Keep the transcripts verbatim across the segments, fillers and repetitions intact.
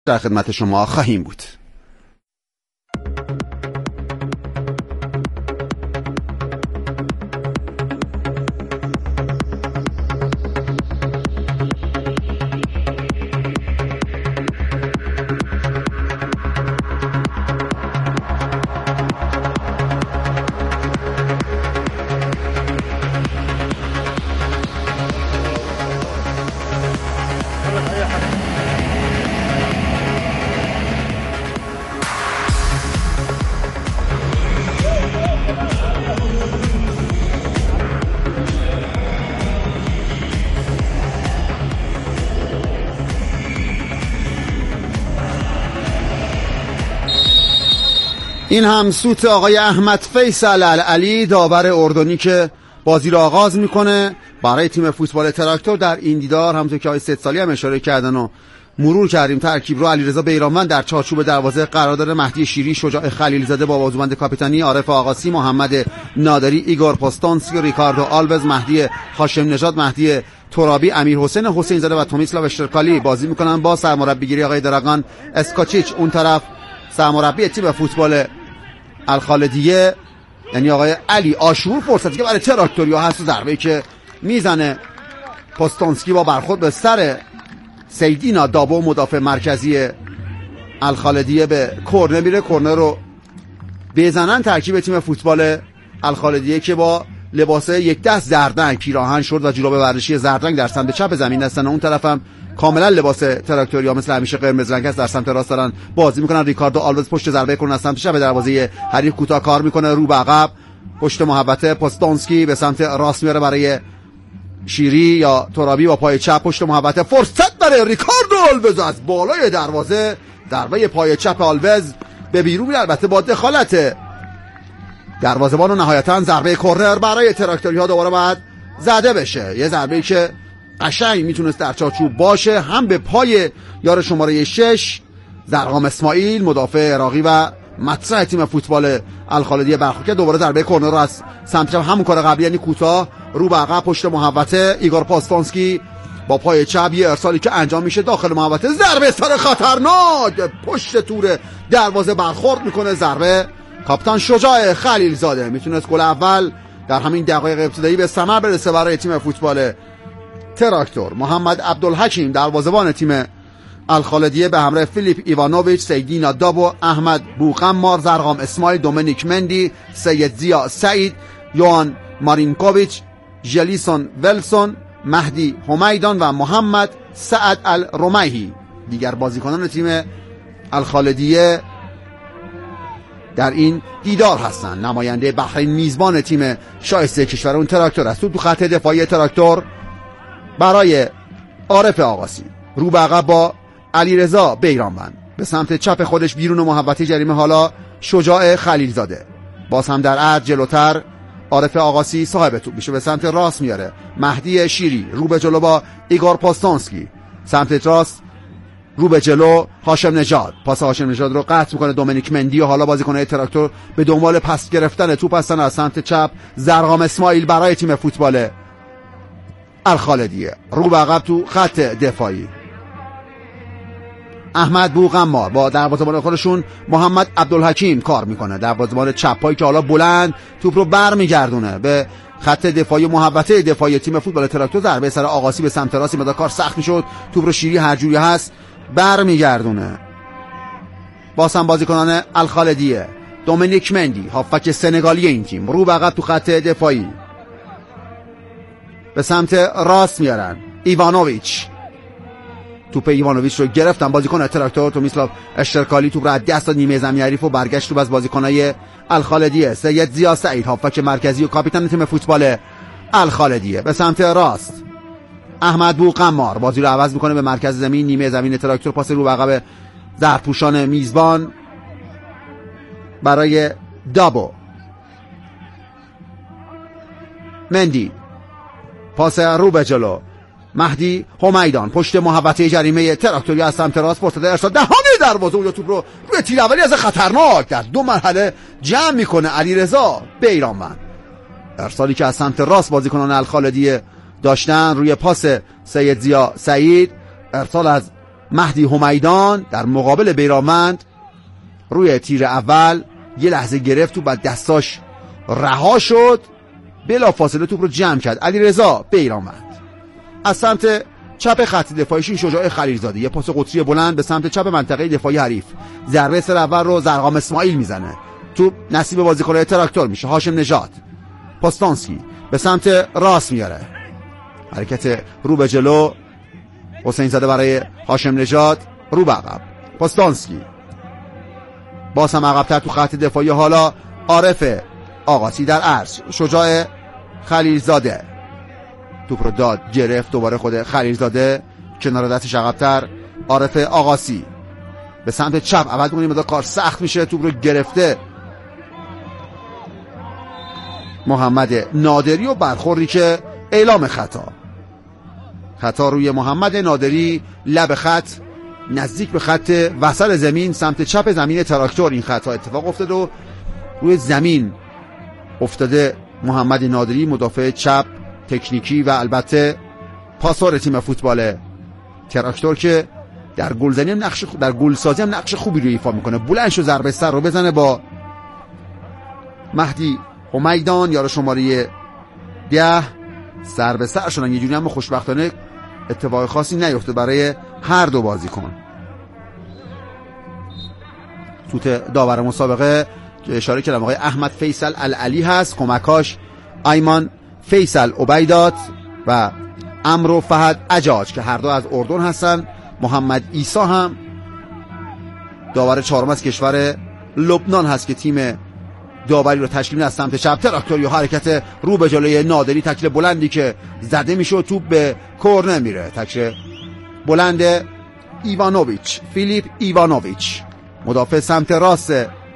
در خدمت شما خواهیم بود. این هم سوت آقای احمد فیصل العلی، داور اردنی که بازی را آغاز میکنه برای تیم فوتبال تراکتور. در این دیدار همونطور که آقای سید سالی هم اشاره کردن و مرور کردیم ترکیب رو، علیرضا بیرانوند در چارچوب دروازه قرار داره، مهدی شیری، شجاع خلیلزاده با بازوبند کاپیتانی، عارف آقاسی، محمد نادری، ایگور پاستانسکی، ریکاردو آلوز، مهدی هاشم نژاد، مهدی ترابی، امیر حسین حسین زاده و تومیسلاو اشترکالی بازی میکنن با سرمربیگیری آقای دراگان اسکاچیچ. اون طرف سرمربی تیم فوتبال الخالدیه یعنی آقای علی آشور، فرصتی که برای تراکتوریا هست و ضربه‌ای که میزنه پاستانسکی با برخورد به سر سیدینا دابو مدافع مرکزی الخالدیه به کورنر میره. کورنر رو بزنن ترکیب تیم فوتبال الخالدیه که با لباس یک دست زردرنگ پیراهن شد و جوراب ورزشی زردرنگ در سمت چپ زمین هستن. اون طرف هم کاملا لباس تراکتوریا مثل همیشه قرمز رنگ است، در سمت راست دارن بازی میکنن. ریکاردو آلوز پشت ضربه کورنر از سمت چپ دروازه حریف کوتاه کار میکنه، رو به عقب پشت محوطه. پاستانسکی به سمت راست میاره برای شیری یا ترابی با پای چپ پشت محوطه، فرصت برای ریکاردو آلوز از بالای دروازه، ضربه پای چپ آلوز به بیرون میره، البته با دخالت دروازه‌بان و نهایتا ضربه کورنر برای تراکتوریا دوباره باید زده بشه. یه ضربه‌ای که قشنگ میتونست در چارچوب باشه، هم به پای یار شماره شش زرقام اسماعیل مدافع عراقی و مطرح تیم فوتبال الخالدیه برخورد کرد. دوباره ضربه کورنر رو از سمت چپ همون کار قبلی یعنی کوتاه رو به عقب پشت محوطه، ایگور پاستانسکی با پای چپ یه ارسالی که انجام میشه داخل محوطه، ضربه سر خطرناک پشت تور دروازه برخورد میکنه. ضربه کاپیتان شجاع خلیلزاده، میتونست گل اول در همین دقایق ابتدایی به ثمر برسه برای تیم فوتبال تراکتور. محمد عبدالحکیم دروازه‌بان تیم الخالدیه به همراه فیلیپ ایوانوویچ، سیدینا دابو، احمد بوقمار، زرقام اسماعیل، دومینیک مندی، سید زیا سعید، یوان مارینکوویچ، جلیسون ولسون، مهدی همیدان و محمد سعد الرمیحی دیگر بازیکنان تیم الخالدیه در این دیدار هستند. نماینده بحرین میزبان تیم شایسته کشور اون تراکتور است. تو خط دفاعی تراکتور برای عارف آقاسی، رو به عقب با علیرضا بیرانوند، به سمت چپ خودش بیرون محوطه جریمه حالا شجاع خلیلزاده، باز هم در عرض جلوتر عارف آقاسی صاحب توپ میشه، به سمت راست میاره مهدی شیری، رو به جلو با ایگور پاستانسکی، سمت راست رو به جلو هاشم نژاد، پاس هاشم نژاد رو قطع میکنه دومینیک مندی و حالا بازیکن‌های تراکتور به دنبال پس گرفتن توپ هستن. از سمت چپ زرقام اسماعیل برای تیم فوتبال الخالدیه، رو به عقب تو خط دفاعی احمد بوقمار با دروازه‌بان خودشون محمد عبدالحکیم کار میکنه، دروازه‌بان چپایی که حالا بلند توپ رو برمیگردونه به خط دفاعی محوطه دفاعی تیم فوتبال تراکتور. ضربه سر آقاسی به سمت راست، مدار کار سخت میشد، توپ رو شیری هر جوری هست برمیگردونه. باز هم بازیکنان الخالدیه، دومینیک مندی هافبک سنگالی این تیم، رو به عقب تو خط دفاعی به سمت راست میارن ایوانوویچ، توپ ایوانوویچ رو گرفتن بازیکن تراکتور، تومیسلاو اشترکالی توپ رو از دست داد نیمه زمین حریف و برگشت رو از بازیکنای الخالدیه. سید زیا سعید هافبک مرکزی و کاپیتان تیم فوتبال الخالدیه به سمت راست، احمد بوقمار بازی رو عوض میکنه به مرکز زمین نیمه زمین تراکتور، پاس رو به عقب زرپوشان میزبان برای دابو. مندی پاس رو به جلو، مهدی همیدان پشت محوطه جریمه تراکتوری از سمت راست، فرصت ارسال دهانه دروازه و توپ رو روی تیر اولی از خطرناک در دو مرحله جمع میکنه علیرضا بیرانوند. ارسالی که از سمت راست بازیکنان الخالدیه داشتن روی پاس سید زیا سعید، ارسال از مهدی حمیدان در مقابل بیرانوند روی تیر اول یه لحظه گرفت تو، بعد دستاش رها شد، بلا فاصله توپ رو جمع کرد علیرضا بیرانوند. از سمت چپ خط دفاعیشون شجاع خلیلزاده یه پاس قطری بلند به سمت چپ منطقه دفاعی حریف، ضربه سر اول رو زرقام اسماعیل میزنه، توپ نصیب بازیکن تراکتور میشه. هاشم نژاد، پاستانسکی به سمت راست میاره، حرکت رو به جلو، حسین زاده برای هاشم نژاد، رو به عقب، پاستانسکی باز هم عقب‌تر تو خط دفاعی. حالا عارف آقاسی در عرض، شجاع خلیلزاده توپ رو داد، گرفت، دوباره خود خلیلزاده کنار دستش عقب‌تر. عارف آقاسی به سمت چپ، اول کنیم مدار کار سخت میشه، توپ رو گرفته محمد نادری و برخوردی که اعلام خطا خطا روی محمد نادری، لب خط نزدیک به خط وسط زمین سمت چپ زمین تراکتور این خطا اتفاق افتاده و روی زمین افتاده محمد نادری، مدافع چپ تکنیکی و البته پاسور تیم فوتبال تراکتور که در گلزنی هم نقش در گلسازی هم نقش خوبی رو ایفا میکنه. بلند شو ضربه سر رو بزنه با مهدی حمیدان، یارو شماره ده، سر به سر شدن. یه جوری هم خوشبختانه اتفاق خاصی نیفته برای هر دو بازیکن. توت داور مسابقه که اشاره کردم آقای احمد فیصل العلی هست، کمکاش ایمان فیصل عبیدات و امرو فهد اجاج که هر دو از اردن هستن. محمد عیسی هم داور چهارم از کشور لبنان هست که تیم داوری رو تشکیل میده. از سمت چپ تراکتور یا حرکت رو به جلوی نادری، تکل بلندی که زده میشه و توپ به کورنر میره. تکل بلند ایوانوویچ، فیلیپ ایوانوویچ، مدافع سمت راست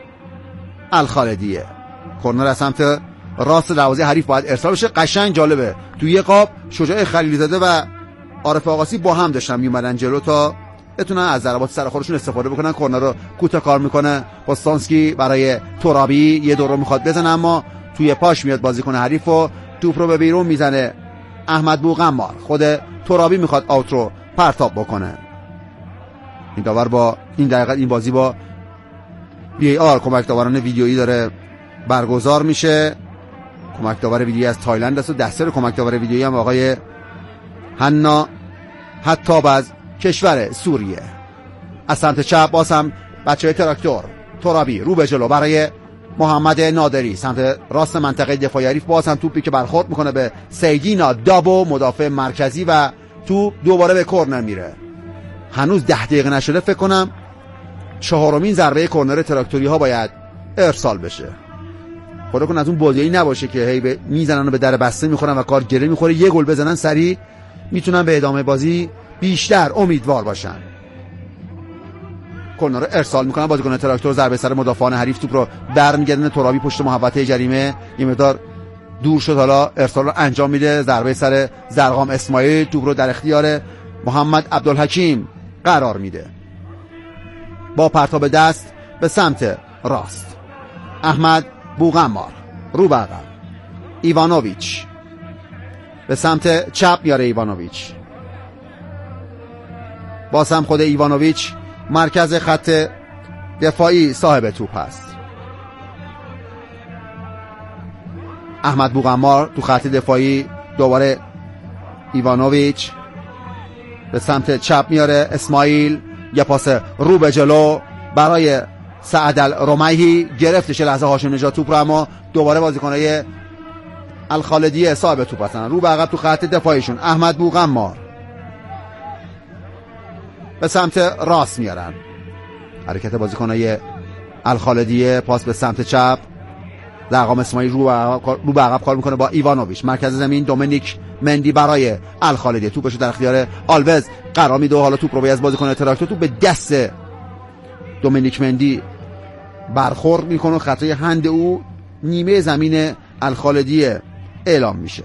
الخالدیه. کورنر از سمت راست دروازه حریف باید ارسال بشه. قشنگ جالبه، توی یه قاب شجاع خلیلزاده و عارف آقاسی با هم داشتن میومدن جلو تا بتونن از ضربات سر خودشون استفاده بکنن. کورنر رو کوتاه کار میکنه پاستانسکی برای ترابی، یه دور رو میخواد بزنه اما توی پاش میاد بازیکن حریف و توپ رو به بیرون میزنه. احمد بوغمار، خود ترابی میخواد آوت رو پرتاب بکنه. این داور با این دقیقه این بازی با وی ای آر کمک داوران ویدیویی داره برگزار میشه. کمک داور ویدیویی از تایلند است و دستور کمک داور ویدیویی هم آقای حنا حتاب از کشور سوریه. از سمت چپ باز هم بچه تراکتور، ترابی رو به جلو برای محمد نادری، سمت راست منطقه دفاعی حریف باز هم توپی که برخورد میکنه به سیدینا دابو، مدافع مرکزی و تو دوباره به کورنر میره. هنوز ده دقیقه نشده، فکر کنم چهارمین ضربه کورنر تراکتوری ها باید ارسال بشه. خدا کن از اون بازیایی نباشه که هی به میزنن و به در بسته میخورن و کار گره میخوره، یه گل بزنن سریع میتونن به ادامه بازی بیشتر امیدوار باشن. کورنر رو ارسال میکنن بازیکن تراکتور، ضربه سر مدافعان حریف، توپ رو برمیگردونه. ترابی پشت محوطه جریمه یه مقدار دور شد، حالا ارسال رو انجام میده. ضربه سر زرقام اسماعیل، توپ رو در اختیار محمد عبدالحکیم قرار میده. با پرتاب دست به سمت راست احمد بوغمار، رو به عقب ایوانوویچ، به سمت چپ میاره ایوانوویچ، باز هم خود ایوانوویچ مرکز خط دفاعی صاحب توپ هست. احمد بوغمار تو خط دفاعی، دوباره ایوانوویچ به سمت چپ میاره اسماعیل، یه پاس رو به جلو برای سعدل رمیحی، گرفتش لحظه هاشم نژاد توپ رو، اما دوباره بازیکنای الخالدیه صاحب توپ هستن. رو به عقب تو خط دفاعیشون احمد بوغمار به سمت راست میارن، حرکت بازیکنای الخالدیه، پاس به سمت چپ، زرقام اسماعیل رو رو به عقب کار میکنه با ایوانوویچ. مرکز زمین دومینیک مندی برای الخالدیه، توپشو در اختیار آلوز قرار میده. حالا توپ رو از بازیکن تراکتور، توپ به دست دومینیک مندی برخورد میکنه، خطای هند او نیمه زمین الخالدیه اعلام میشه.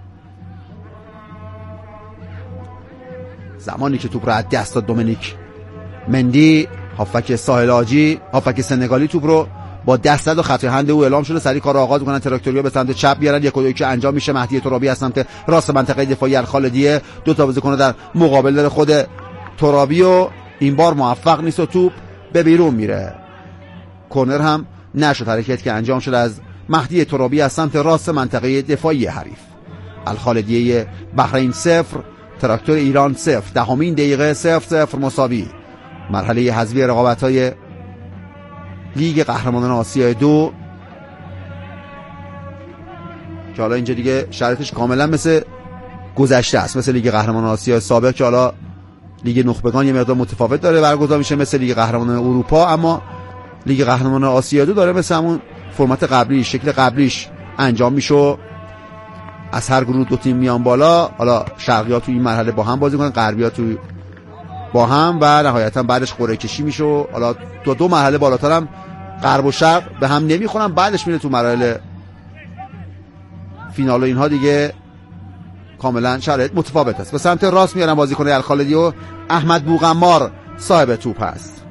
زمانی که توپ رو از دست داد دومینیک مندی، هافک ساحل آجی، هافک سنگالی توپ رو با دست زد و خطای هند او اعلام شده. سریع کار رو آغاز میکنن تراکتوریا، به سمت چپ بیارن، یک و دو که انجام میشه. مهدی ترابی از سمت راست منطقه دفاعی الخالدیه، دو تا بازیکن در مقابل داره، خود ترابی و این بار موفق نیست و توپ به بیرون میره. کورنر هم نشد. حرکت که انجام شد از مهدی ترابی از سمت راست منطقه دفاعی حریف. الخالدیه بحرین صفر، تراکتور ایران صفر. دهمین دقیقه صفر صفر مساوی. مرحله حذفی رقابت‌های لیگ قهرمانان آسیا دو که حالا اینجا دیگه شرایطش کاملا مثل گذشته است، مثل لیگ قهرمانان آسیا سابق که حالا لیگ نخبگان یه مقدار متفاوت داره برگزار میشه مثل لیگ قهرمانان اروپا، اما لیگ قهرمانان آسیا دو داره مثل همون فرمت قبلیش، شکل قبلیش انجام میشه. از هر گروه دو تیم میان بالا، حالا شرقی‌ها تو این مرحله با هم بازی کنن، غربی‌ها تو با هم و نهایتا بعدش قرعه کشی میشه. حالا تو دو مرحله بالاتر هم غرب و شرق به هم نمیخورن، بعدش میره تو مراحل فینال و اینها دیگه کاملا شرایط متفاوت است. به سمت راست میارن بازیکن الخالدی و احمد بوغمار صاحب توپ است.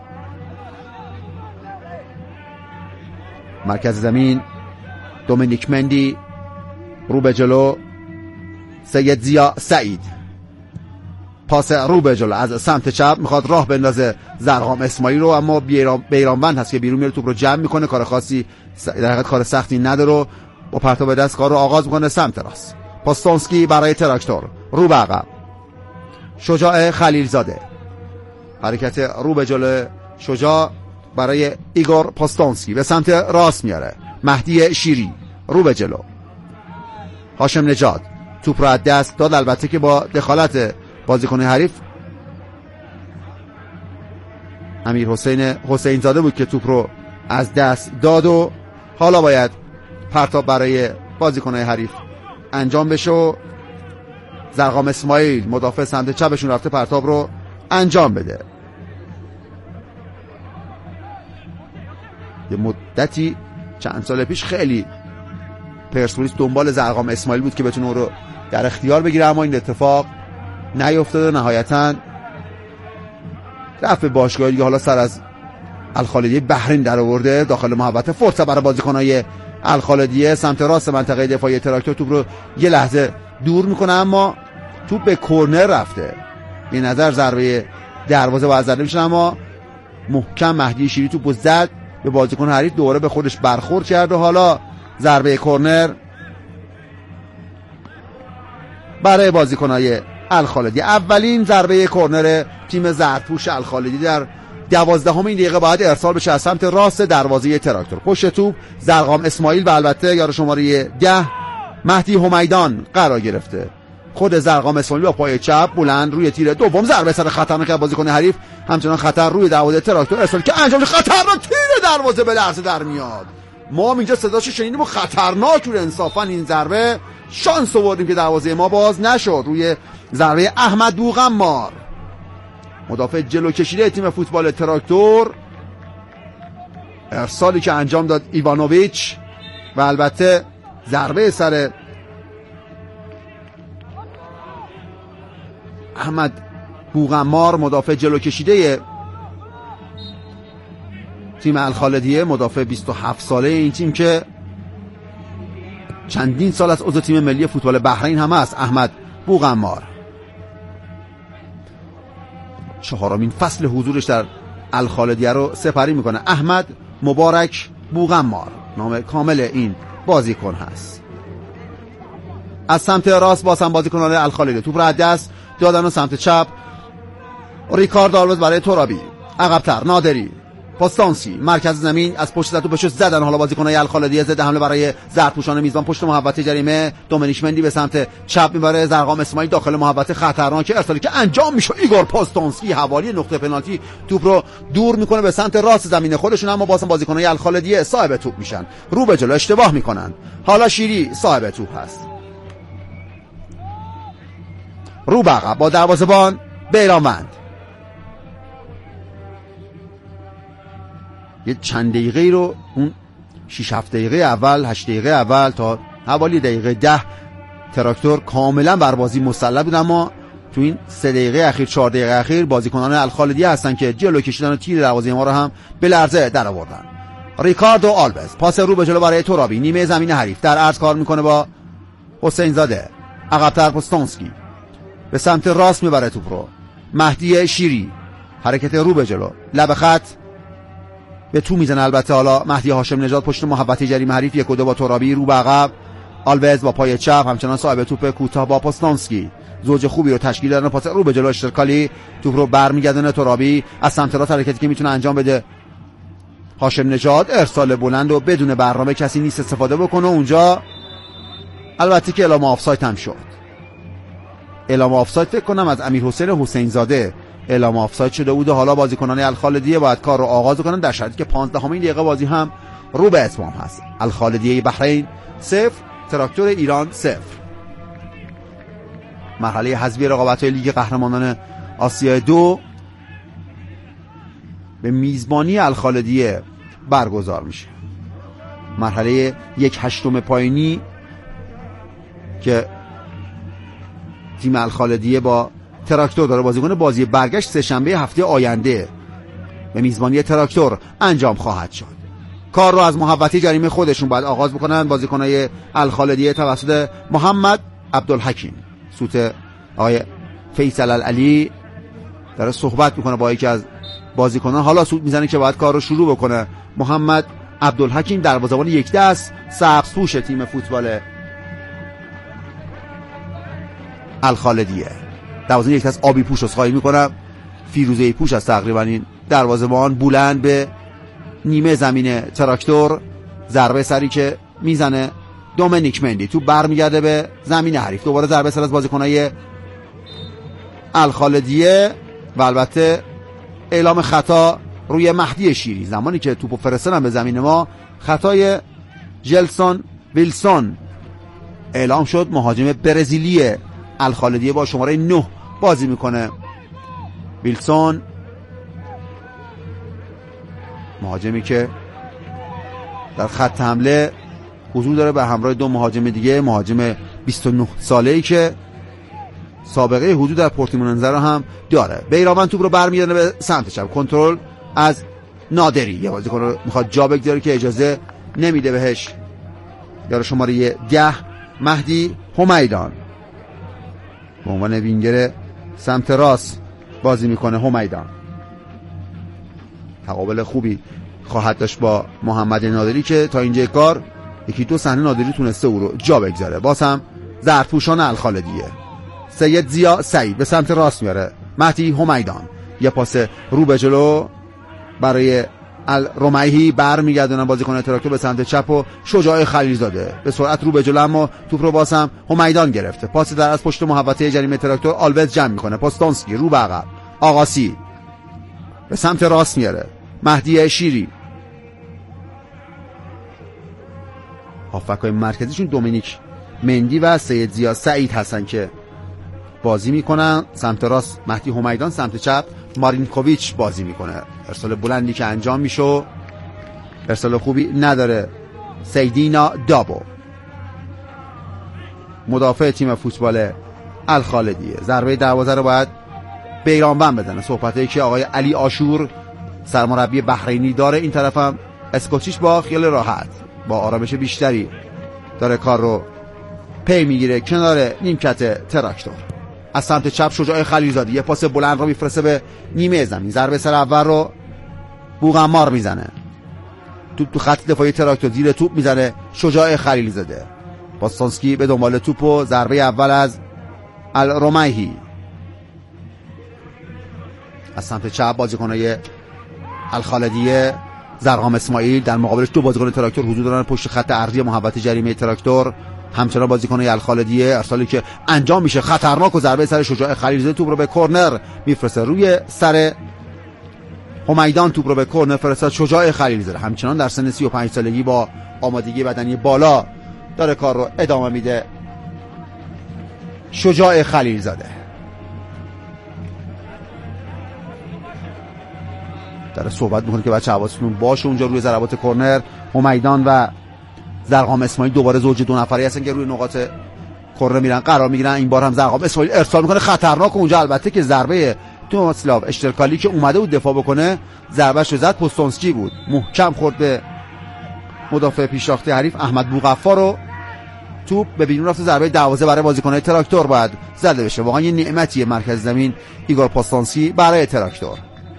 مرکز زمین دومینیک مندی، رو به جلو سید زیا سعید، پاس رو به جلو از سمت چپ میخواد راه بندازه زرقام اسماعیل رو، اما بیرانوند هست که بیرون میره، توپ رو جمع میکنه، کار خاصی در حقیقت کار سختی نداره، با پرتاب دست کار رو آغاز میکنه سمت راست. پاستونسکی برای تراکتور، رو به عقب. شجاع خلیلزاده، حرکت رو به جلو شجاع برای ایگور پاستونسکی، به سمت راست میاره. مهدی شیری رو به جلو. هاشم نژاد توپ رو از دست داد، البته که با دخالت بازیکن حریف امیر حسین حسین زاده بود که توپ رو از دست داد و حالا باید پرتاب برای بازیکن حریف انجام بشه و زرقام اسماعیل مدافع سمت چپشون رفته پرتاب رو انجام بده. یه مدتی چند سال پیش خیلی پرسپولیس دنبال زرقام اسماعیل بود که بتونه رو در اختیار بگیره، اما این اتفاق نیفتاده. نهایتاً رفت به باشگاهی دیگه، حالا سر از الخالدیه بحرین در آورده. داخل محوطه فرصت برای بازیکنای الخالدیه سمت راست منطقه دفاعی تراکتور توپ رو یه لحظه دور میکنه، اما توپ به کورنر رفته. به نظر ضربه دروازه باید زده میشه، اما محکم مهدی شیری توپ زد به بازیکن حریف، دوباره به خودش برخورد کرد و حالا ضربه کورنر برای بازیکنای الخالدی. اولین ضربه کورنر تیم زرتپوش الخالدی در دوازدهمین دقیقه باید ارسال بشه از سمت راست دروازه تراکتور. پشت توپ زرقام اسماعیل و البته یار شماره ده مهدی حمیدان قرار گرفته. خود زرقام اسماعیل با پای چپ بلند روی تیر دوم، ضربه سر خطرناک بازیکن حریف، همچنان خطر روی دروازه تراکتور ارسال که انجام خطرناک، تیر دروازه به لرزه در میاد. ما هم اینجا صداشو شنیدیم و خطرناک بود. انصافا این ضربه شانس آوردیم که دروازه ما باز نشد. روی ضربه احمد بوغمار مدافع جلو کشیده تیم فوتبال تراکتور، ارسالی که انجام داد ایوانوویچ و البته ضربه سر احمد بوغمار مدافع جلو کشیده تیم الخالدیه، مدافع بیست و هفت ساله این تیم که چندین سال از عضو تیم ملی فوتبال بحرین هم است. احمد بوغمار چهارمین فصل حضورش در الخالدیه رو سپری میکنه. احمد مبارک بوغمار نام کامل این بازیکن هست. از سمت راست باز هم بازیکنان الخالدیه توپ را از دست دادن و سمت چپ ریکارد آلوز برای ترابی، عقب‌تر نادری، پاستانسی مرکز زمین از پشت توپش زدن. حالا بازیکنای الخالدیه ضد حمله برای زرتپوشان میزبان پشت محوطه جریمه. دومینیک مندی به سمت چپ میبره، زرقام اسماعیل داخل محوطه خطرناک، ارسالی که انجام میشه ایگور پاستانسکی حوالی نقطه پنالتی توپ رو دور میکنه به سمت راست زمین خودشون، اما بازم بازیکنای الخالدیه صاحب توپ میشن، رو به جلو اشتباه میکنن. حالا شیری صاحب توپ هست، رو به عقب با دروازه‌بان بیرانوند. یه چند دقیقه رو اون شش هفت دقیقه اول، هشت دقیقه اول تا حوالی دقیقه ده تراکتور کاملا بر بازی مسلط بود، اما تو این سه دقیقه اخیر، چهار دقیقه اخیر بازیکنان الخالدیه هستن که جلو کشیدن و تیر دروازه ما رو هم به لرزه در آوردن. ریکاردو آلوز پاس رو به جلو برای ترابی، نیمه زمین حریف در عرض کار میکنه با حسین زاده، عقب‌تر پاستونسکی به سمت راست میبره توپ رو. مهدی شیری حرکت رو به جلو، لب خط به تو میزنه. البته حالا مهدی هاشم نژاد پشت محوطه جریمه حریف، یک و دو با ترابی، رو به عقب. آلوز با پای چپ همچنان صاحب توپ کوتاه با پوستانسکی، زوج خوبی رو تشکیل دادن. پاس رو به جلو اشترکالی، توپ رو برمیگردونه ترابی از سمت راست، حرکتی که میتونه انجام بده هاشم نژاد، ارسال بلند و بدون برنامه، کسی نیست استفاده بکنه اونجا. البته که اعلام آفساید هم شد. اعلام آفساید فکر کنم از امیرحسین حسین زاده اعلام آفساید شده بود. حالا بازیکنان الخالدیه باید کار رو آغاز کنن در شرایطی که پانزدهمین دقیقه بازی هم رو به اتمام هست. الخالدیه بحرین صفر، تراکتور ایران صفر. مرحله حذفی رقابت‌های لیگ قهرمانان آسیا دو به میزبانی الخالدیه برگزار میشه. مرحله یک هشتم پایینی که تیم الخالدیه با تراکتور داره بازی کنه. بازی برگشت سه شنبه هفته آینده به میزبانی تراکتور انجام خواهد شد. کار رو از محوطه جریمه خودشون باید آغاز بکنن بازیکنای الخالدیه توسط محمد عبدالحکیم. سوت آقای فیصل العلی داره صحبت میکنه با یکی از بازیکنان. حالا سوت میزنه که باید کار رو شروع بکنه. محمد عبدالحکیم دروازه‌بان یک دست سبزپوش تیم فوتبال الخالدیه. دروازه‌بان یک دست آبی پوش رو خواهی میکنم، فیروزه پوش از تقریبا این دروازه‌بان بلند به نیمه زمین تراکتور. ضربه سری که میزنه دومینیک مندی، تو برمیگرده به زمین حریف. دوباره ضربه سر از بازیکنای الخالدیه و البته اعلام خطا روی مهدی شیری. زمانی که توپو فرستادن به زمین ما، خطای جلسون ویلسون اعلام شد. مهاجم برزیلی الخالدیه با شماره نه بازی میکنه. ویلسون مهاجمی که در خط حمله حضور داره به همراه دو مهاجم دیگه. مهاجم بیست و نه ساله‌ای که سابقه حضور در پورتیمونزه رو هم داره. بیرامن توپ رو برمی‌داره به سمت چپ، کنترل از نادری. یه بازیکن رو میخواد جا بگذاره که اجازه نمیده بهش. یارو شماره ده مهدی همیدان به عنوان وینگر سمت راست بازی میکنه. همیدان تقابل خوبی خواهد داشت با محمد نادری که تا اینجا کار یکی دو صحنه نادری تونسته او رو جا بگذاره. باز هم ظرفپوشان الخالدیه. سید زیا سعید به سمت راست میاره. مهدی همیدان یه پاس رو به جلو برای الرمحی، برمیگردونن بازیکن تراکتور به سمت چپ و شجاع خلیلزاده به سرعت رو به جلو، اما توپ رو باز هم همیدان گرفته. پاس در از پشت محوطه جریمه تراکتور، آلوز جمع میکنه. پوستانسکی رو به عقب، آقاسی به سمت راست میاره. مهدی شیری، هافبک‌های مرکزیشون دومینیک مندی و سید زیا سعید هستن که بازی میکنن. سمت راست مهدی همیدان، سمت چپ مارینکوویچ بازی میکنه. ارسال بلندی که انجام میشه، ارسال خوبی نداره. سیدینا دابو مدافع تیم فوتبال الخالدیه. ضربه دروازه رو باید بیرانوند بزنه. صحبتایی که آقای علی آشور سرمربی بحرینی داره. این طرف هم اسکوچیچ با خیال راحت، با آرامش بیشتری داره کار رو پی میگیره کنار نیمکت تراکتور. از سمت چپ شجاع خلیلزاده یه پاس بلند رو میفرسته به نیمه زمین. ضربه سر اول رو بوغمار میزنه. توپ تو خط دفاعی تراکتور، زیر توپ میزنه شجاع خلیلزاده. پوستانسکی به دنبال توپ و ضربه اول از الرمحی. از سمت چپ بازیکنای الخالدیه، زرقام اسماعیل در مقابلش دو بازیکن تراکتور حضور دارن پشت خط ارضی محوطه جریمه تراکتور. همچنان بازیکنای الخالدیه، ارسالی که انجام میشه خطرناک و ضربه سر شجاع خلیلزاده توپ رو به کرنر میفرسته. روی سر همیدان توپ رو به کرنر فرستاد شجاع خلیلزاده. همچنان در سن سی و پنج سالگی با آمادگی بدنی بالا داره کار رو ادامه میده شجاع خلیلزاده. داره صحبت میکنه که بچه حواستون باشه اونجا روی ضربات کرنر. همیدان و زرقام اسماعیل دوباره زوج دو نفری هستن که روی نقاط کرنر میرن قرار میگیرن. این بار هم زرقام اسماعیل ارسال میکنه خطرناک اونجا. البته که ضربه توماسلاو اشترکالی که اومده بود دفاع بکنه ضربهش رو زد، پوستانسکی بود محکم خورد به مدافع پیشرفته حریف احمد بوغفار رو. توپ به بیرون رفت. ضربه دروازه برای بازیکن‌های تراکتور باید زده بشه. واقعا یه نعمتیه مرکز زمین ایگور پوستانسکی برای تراکتور.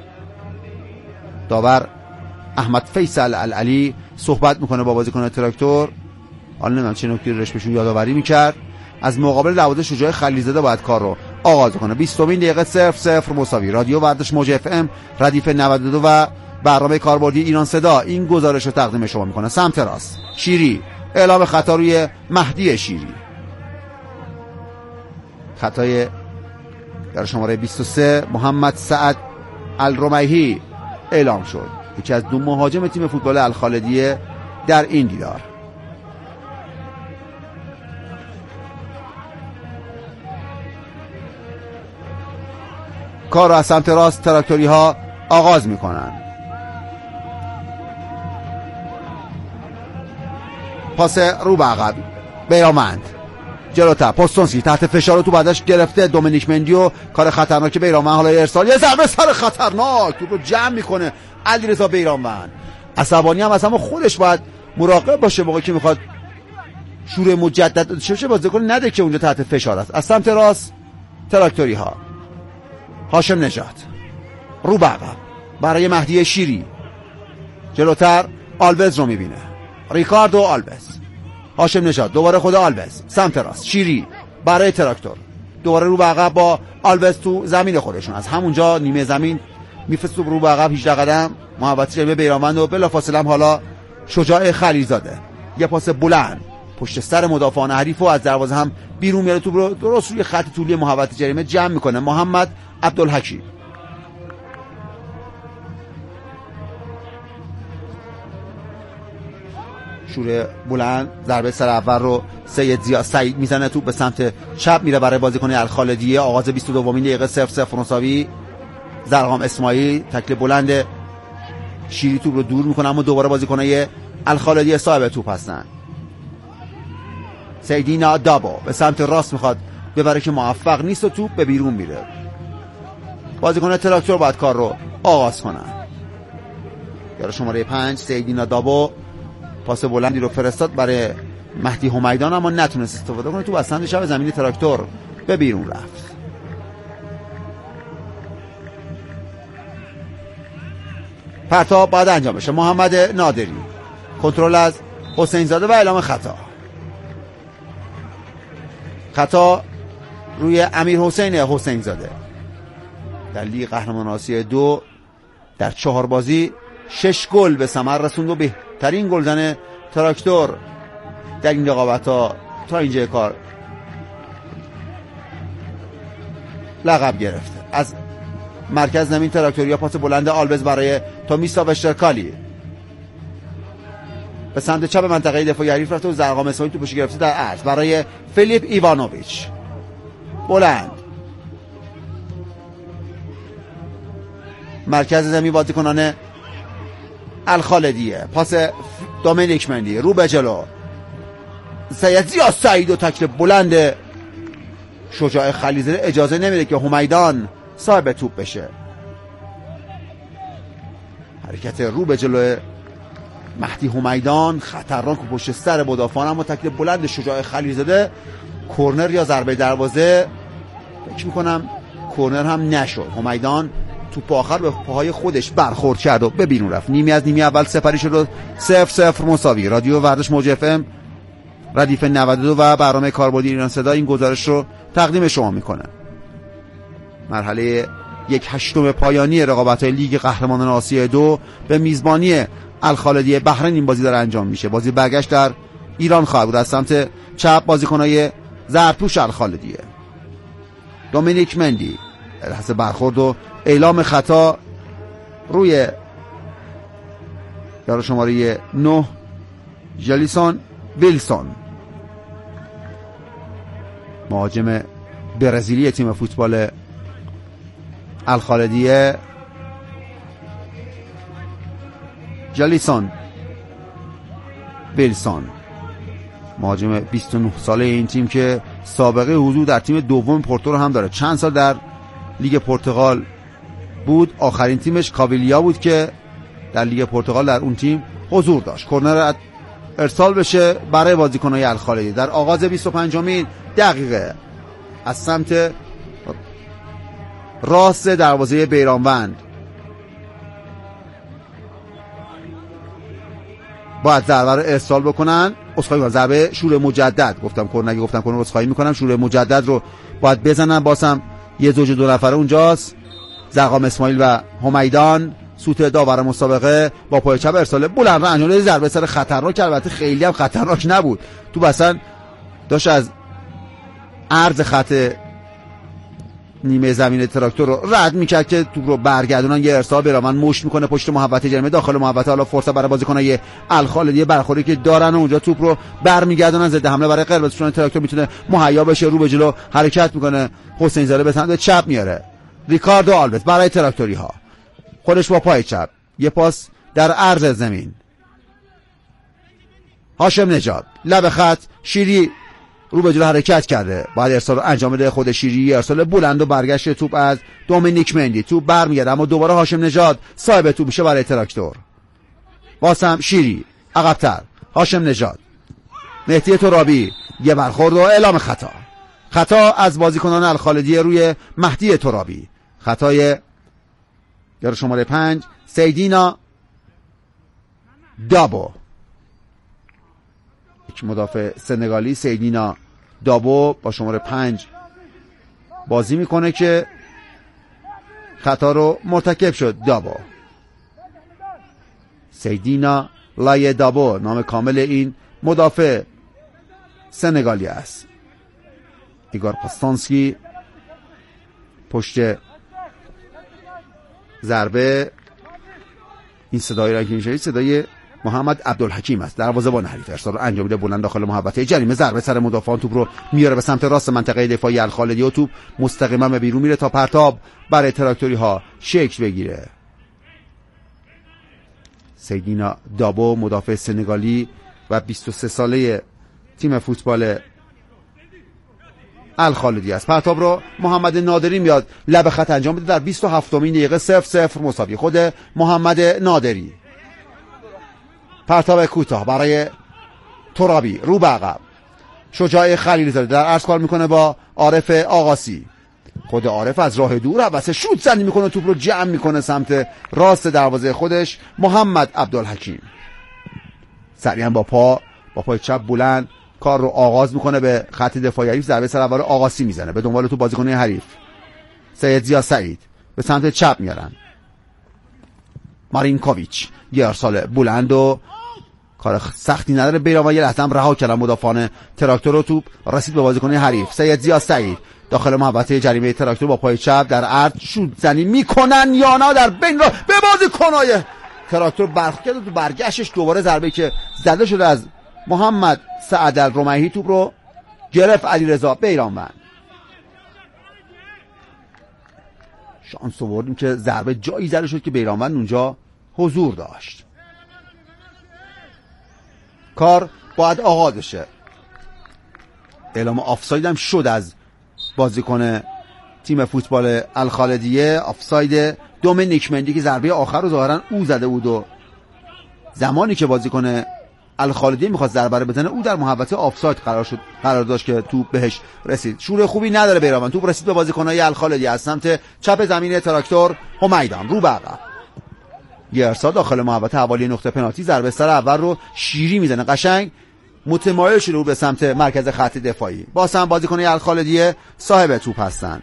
داور احمد فیصل العلی صحبت میکنه با بازیکن تراکتور. حالا نمیدونم چه نکته رش بهشون یادآوری میکرد. از مقابل دروازه شجاع خلیلزاده باید کار رو آغاز کنه. بیستمین دقیقه صفر صفر مساوی. رادیو ورزش موج اف ام ردیف نود و دو و برنامه کاربردی ایران صدا این گزارش رو تقدیم شما میکنه. سمت راست شیری، اعلام خطا روی مهدی شیری. خطای در شماره بیست و سه محمد سعد الرمیحی اعلام شد، یکی از دو مهاجم تیم فوتبال الخالدیه در این دیدار. کار را از سمت راست تراکتوری ها آغاز میکنن. پاس رو به عقب بیرامند جلوتر، پستونسکی تحت فشار تو بعدش گرفته دومینیک مندیو، کار خطرناک بیرامند. حالا ارسال، یه ضربه سر خطرناک، توپ رو جمع میکنه علیرضا بیرامند. عصبانی هم اصلا خودش باید مراقب باشه موقعی که میخواد شور مجدد چه بازیکن نده که اونجا تحت فشار است. از سمت راست تراکتوری ها، هاشم نژاد رو به عقب برای مهدی شیری، جلوتر آلوز رو میبینه، ریکاردو آلوز، هاشم نژاد دوباره خود آلوز سمت راست، شیری برای تراکتور، دوباره رو به عقب با آلوز تو زمین خودشون. از همونجا نیمه زمین میفرسته رو به عقب هجده قدم محوطه جلوی بیرامند و بلافاصله هم حالا شجاع خلیلزاده یه پاس بلند پشت سر مدافعان حریف و از دروازه هم بیرون میاره، توپ رو درست روی خط طولی محوطه جریمه جمع میکنه محمد عبدالحکیم. شور بلند ضربه سر اول رو سید زیا سعید میزنه، توپ به سمت چپ میره برای بازیکن الخالدیه. آغاز بیست و دومین دقیقه صفر صفر مساوی. زرقام اسماعیل تکل بلند شیری توپ رو دور میکنه، اما دوباره بازیکنای الخالدیه صاحب توپ هستن. سیدینا دابو به سمت راست میخواد ببره که موفق نیست و توپ به بیرون میره. بازیکن تراکتور باید کار رو آغاز کنن. یارو شماره پنج سیدینا دابو پاس بلندی رو فرستاد برای مهدی حمیدان اما نتونست استفاده کنه، توپ از سمت چپ زمین تراکتور به بیرون رفت. پرتاب باید انجام بشه. محمد نادری کنترل از حسین زاده و اعلام خطا. خطا روی امیر حسین حسین زاده. در لیگ قهرمان آسیا دو در چهار بازی شش گل به ثمر رسوند و بهترین گلزن تراکتور در این رقابت‌ها تا اینجای کار لقب گرفته. از مرکز زمین تراکتوریا پاس بلند آلوز برای تومیسا وشترکالی به سمت چپ منطقه دفاعی حریف رفته و زرقام اسماعیل توپش گرفته در عرض برای فیلیپ ایوانوویچ. بلند مرکز زمین بازیکنان الخالدیه، پاس دومینیک مندی رو به جلو، سید زیا سعید و تکل بلند شجاع خلیلزاده اجازه نمیده که حمیدان صاحب توپ بشه. حرکت رو به جلو مهدی حمیدان خطرناک و پشت سر مدافعان، اما تکل بلند شجاع خلیلزاده. کورنر یا ضربه دروازه فکر میکنم کورنر هم نشد. حمیدان توپ آخر به پاهای خودش برخورد کرد و به بیرون رفت. نیمی از نیمی اول سپری شد و صفر صفر مساوی. رادیو ورزش موج اف ام ردیف نود و دو و برنامه کاربردی ایران صدا این گزارش رو تقدیم شما میکنه. مرحله یک هشتم پایانی رقابت‌های لیگ قهرمانان آسیا دو به میزبانی الخالدیه بحرین این بازی داره انجام میشه. بازی برگشت در ایران خواهد بود. از سمت چپ بازیکنای زرتوش الخالدیه، دومینیک مندی لحظه برخورد و اعلام خطا روی یارو شماره نه جلیسون ویلسون، مهاجم برزیلی تیم فوتبال الخالدیه. جلیسون ویلسون مهاجم بیست و نه ساله این تیم که سابقه حضور در تیم دوم پورتو رو هم داره. چند سال در لیگ پرتغال بود. آخرین تیمش کاویلیا بود که در لیگ پرتغال در اون تیم حضور داشت. کورنر ارسال بشه برای بازیکن‌های الخالدی در آغاز بیست و پنجمین دقیقه از سمت راست دروازه بیرانوند. باید ضربه رو ارسال بکنن. اسخای میکنم، ضربه شور مجدد، گفتم کورنر نگه گفتم کورنر، اسخای میکنم، شور مجدد رو باید بزنن. بازم یه زوج دو نفره اونجاست، زرقام اسماعیل و حمیدان. سوت داور مسابقه با پای چپ ارسال بلند رو انجام داد. ضربه سر خطرناک، البته خیلی هم خطرناک نبود، تو اصلا داشت از عرض خط نیمه زمین تراکتور رو رد میکرد که توپ رو برگردونن. یه ارسال بیرامن مشت میکنه پشت محوطه جریمه، داخل محوطه. حالا فرصت برای بازیکنای الخالدیه برخوری که دارن و اونجا توپ رو برمیگردونن. ضد حمله برای قرمزپوشان تراکتور میتونه مهیا بشه، رو به جلو حرکت میکنه. حسین زاده به سمت چپ میاره، ریکاردو آلوز برای تراکتوری ها، خودش با پای چپ، یه پاس در عرض زمین. هاشم نژاد لب خط، شیری رو به جلو حرکت کرده، بعد ارسال رو انجام بده خود شیری. ارسال بلند و برگشت توپ از دومینیک مندی، توپ برمیگرده اما دوباره هاشم نژاد صاحب توپ میشه برای تراکتور. واسم شیری عقب‌تر، هاشم نژاد، مهدی ترابی، یه برخورد و اعلام خطا. خطا از بازیکنان الخالدیه روی مهدی ترابی، خطای یارو شماره پنج سیدینا دابو، یک مدافع سنگالی. سیدینا دابو با شماره پنج بازی میکنه که خطا رو مرتکب شد. دابو، سیدینا لای دابو نام کامل این مدافع سنگالی است. ایگار پاستانسکی پشت ضربه، این صدای را که میشنید صدای محمد عبدالحکیم است، دروازه‌بان حریف. ارسال رو انجام میده بلند داخل محوطه جریمه، ضربه سر مدافعان، توپ رو میاره به سمت راست منطقه دفاعی الخالدی و توپ مستقیما به بیرون میره تا پرتاب برای تراکتوری ها شکل بگیره. سیدینا دابو مدافع سنگالی و بیست و سه ساله تیم فوتبال الخالدی است. پرتاب رو محمد نادری میاد لب خط انجام میده در بیست و هفتمین دقیقه. صفر صفر مساوی. خود محمد نادری، پرتاب کوتاه برای ترابی، رو به عقب. شجاع خلیلزاده در عرض کار میکنه با عارف آقاسی، خود عارف از راه دور واسه شوت زنی میکنه، توپ رو جمع میکنه سمت راست دروازه خودش. محمد عبدالحکیم سریعا با پا با پای چپ بلند کار رو آغاز میکنه به خط دفاعی حریف. ضربه سر اول آقاسی میزنه به دنبال تو بازیکن حریف. سید زیا سعید به سمت چپ میارن، مارینکوویچ یه ارسال بلند و کار سختی نداره. بیرام یه لحظه هم رها کردن مدافعان تراکتور رو، توپ رسید به بازیکن حریف. سید زیا سعید داخل محوطه جریمه تراکتور با پای چپ در عرض شوت زنی میکنن یا نه در بین را به بازیکنای تراکتور برخورد تو برگشتش دوباره ضربه که زده شده از محمد سعد الرمحی، توپ رو گرفت علیرضا بیرانوند. شانس آوردیم که ضربه جایی زده شد که بیرانوند اونجا حضور داشت. کار باید آغاز بشه. اعلام آفساید هم شد از بازیکن تیم فوتبال الخالدیه، آفساید دومینیک مندی که ضربه آخر رو ظاهرا او زده بود و زمانی که بازیکن الخالدی میخواست ضربه رو بزنه او در محوطه آفساید قرار شد، قرار داشت که توپ بهش رسید. شور خوبی نداره بیرامن، توپ رسید به بازیکنای الخالدی از سمت چپ زمین تراکتور. حمیدان رو به عقب، یه ارسال داخل محوطه حوالی نقطه پنالتی. ضربه سر اول رو شیری میزنه، قشنگ متمایل شده به سمت مرکز خط دفاعی. باز هم بازیکنای الخالدی صاحب توپ هستن.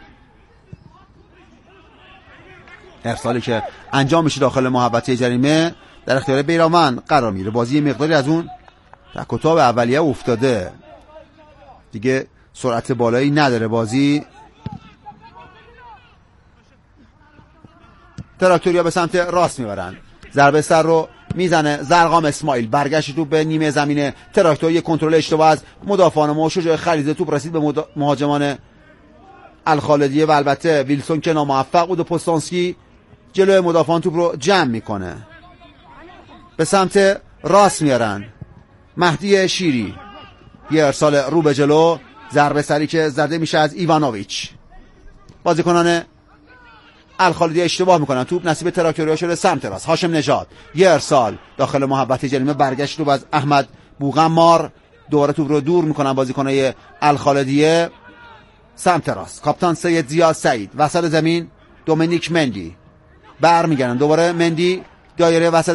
ارسالی که انجام میشه داخل محوطه جریمه در اختیار بیرامن قرار میره. بازی مقداری از اون تک و تاب اولیه افتاده دیگه، سرعت بالایی نداره بازی. تراکتوریا به سمت راست میبرن، ضربه سر رو میزنه زرقام اسماعیل، برگشت توپ به نیمه زمین تراکتور. کنترل اشتباه از مدافعان ما، شجاع خلیزه توپ رسید به مد... مهاجمان الخالدیه و البته ویلسون که ناموفق بود و پوستانسکی جلوی مدافعان توپ رو جمع میکنه. به سمت راست میارن مهدی شیری، یه ارسال رو به جلو، ضربه سری که زده میشه از ایوانوویچ. بازیکنان الخالدی اشتباه میکنن، توپ نصیب تراکتوریا شده سمت راست. هاشم نژاد یه ارسال داخل محوطه جریمه، برگشت رو از احمد بوغمار، دوباره توپ رو دور میکنن بازیکنای الخالدیه سمت راست. کاپیتان سید زیا سعید وسط زمین، دومینیک مندی برمیگردن دوباره، مندی دایره وسط